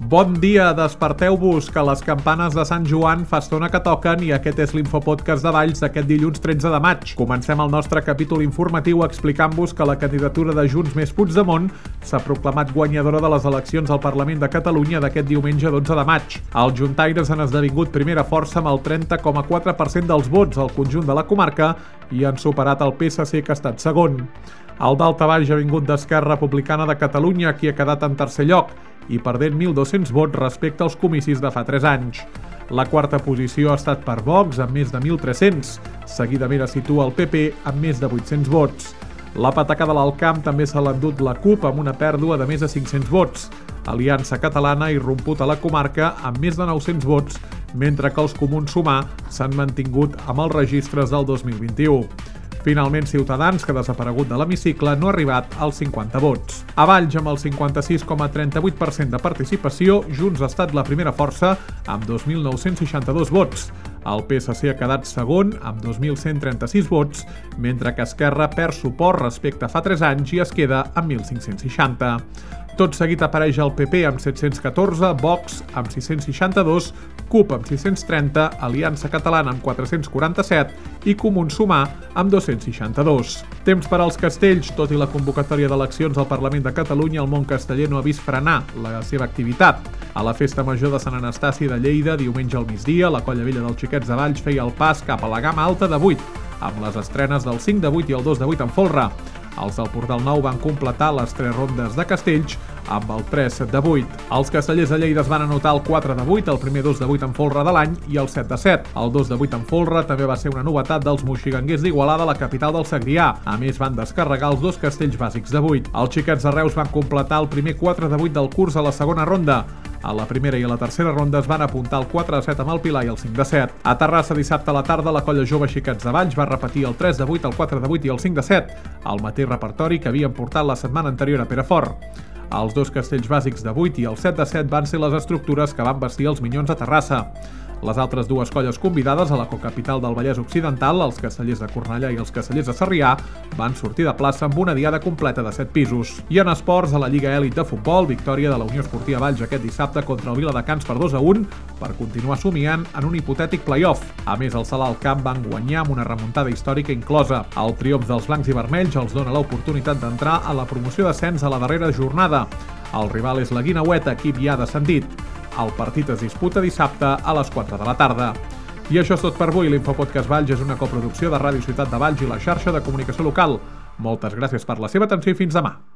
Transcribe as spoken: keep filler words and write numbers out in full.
Bon dia, desperteu-vos, que les campanes de Sant Joan fa estona que toquen i aquest és l'Infopodcast de Valls d'aquest dilluns tretze de maig. Comencem el nostre capítol informatiu explicant-vos que la candidatura de Junts més Puigdemont s'ha proclamat guanyadora de les eleccions al Parlament de Catalunya d'aquest diumenge dotze de maig. Els juntaires han esdevingut primera força amb el trenta coma quatre per cent dels vots al conjunt de la comarca i han superat el P S C, que ha estat segon. El daltabaix ha vingut d'Esquerra Republicana de Catalunya, qui ha quedat en tercer lloc, i perdent mil dos-cents vots respecte als comicis de fa tres anys. La quarta posició ha estat per Vox, amb més de mil tres-cents. Seguidament es situa el P P, amb més de vuit-cents vots. La patacada de l'Alcamp també se l'ha endut la CUP, amb una pèrdua de més de cinc-cents vots. Aliança Catalana ha irromput a la comarca amb més de nou-cents vots, mentre que els Comuns Sumar s'han mantingut amb els registres del dos mil vint-i-u. Finalment, Ciutadans, que ha desaparegut de l'hemicicle, no ha arribat als cinquanta vots. A Valls, amb el cinquanta-sis coma trenta-vuit per cent de participació, Junts ha estat la primera força amb dos mil nou-cents seixanta-dos vots. El P S C ha quedat segon amb dos mil cent trenta-sis vots, mentre que Esquerra perd suport respecte a fa tres anys i es queda amb mil cinc-cents seixanta. Tot seguit apareix el P P amb set-cents catorze, Vox amb sis-cents seixanta-dos, CUP amb sis-cents trenta, Aliança Catalana amb quatre-cents quaranta-set i Comuns Sumar amb dos-cents seixanta-dos. Temps per als castells. Tot i la convocatòria d'eleccions al Parlament de Catalunya, el món casteller no ha vist frenar la seva activitat. A la Festa Major de Sant Anastasi de Lleida, diumenge al migdia, la Colla Vella dels Xiquets de Valls feia el pas cap a la gamma alta de vuit, amb les estrenes del cinc de vuit i el dos de vuit en folre. Els del Portal Nou van completar les tres rondes de castells amb el tres de vuit. Els castellers de Lleida es van anotar el quatre de vuit, el primer dos de vuit en folre de l'any i el set de set. El dos de vuit en folre també va ser una novetat dels moxiganguers d'Igualada, la capital del Segrià. A més, van descarregar els dos castells bàsics de vuit. Els xiquets de Reus van completar el primer quatre de vuit del curs a la segona ronda. A la primera i a la tercera ronda es van apuntar el quatre de set amb el Pilar i el cinc de set. A Terrassa, dissabte a la tarda, la Colla Jove Xiquets de Valls va repetir el tres de vuit, el quatre de vuit i el cinc de set, el mateix repertori que havien portat la setmana anterior a Perafort. Els dos castells bàsics de vuit i el set de set van ser les estructures que van vestir els Minyons de Terrassa. Les altres dues colles convidades a la cocapital del Vallès Occidental, els castellers de Cornellà i els castellers de Sarrià, van sortir de plaça amb una diada completa de set pisos. I en esports, a la Lliga Elit de Futbol, victòria de la Unió Esportiva Valls aquest dissabte contra el Viladecans per dos a un per continuar somiant en un hipotètic play-off. A més, el Sala al Camp van guanyar amb una remuntada històrica inclosa. El triomf dels blancs i vermells els dona l'oportunitat d'entrar a la promoció d'ascens a la darrera jornada. El rival és la Guineueta, equip ja descendit. El partit es disputa dissabte a les quatre de la tarda. I això és tot per avui. L'Infopodcast Valls és una coproducció de Ràdio Ciutat de Valls i la xarxa de comunicació local. Moltes gràcies per la seva atenció i fins demà.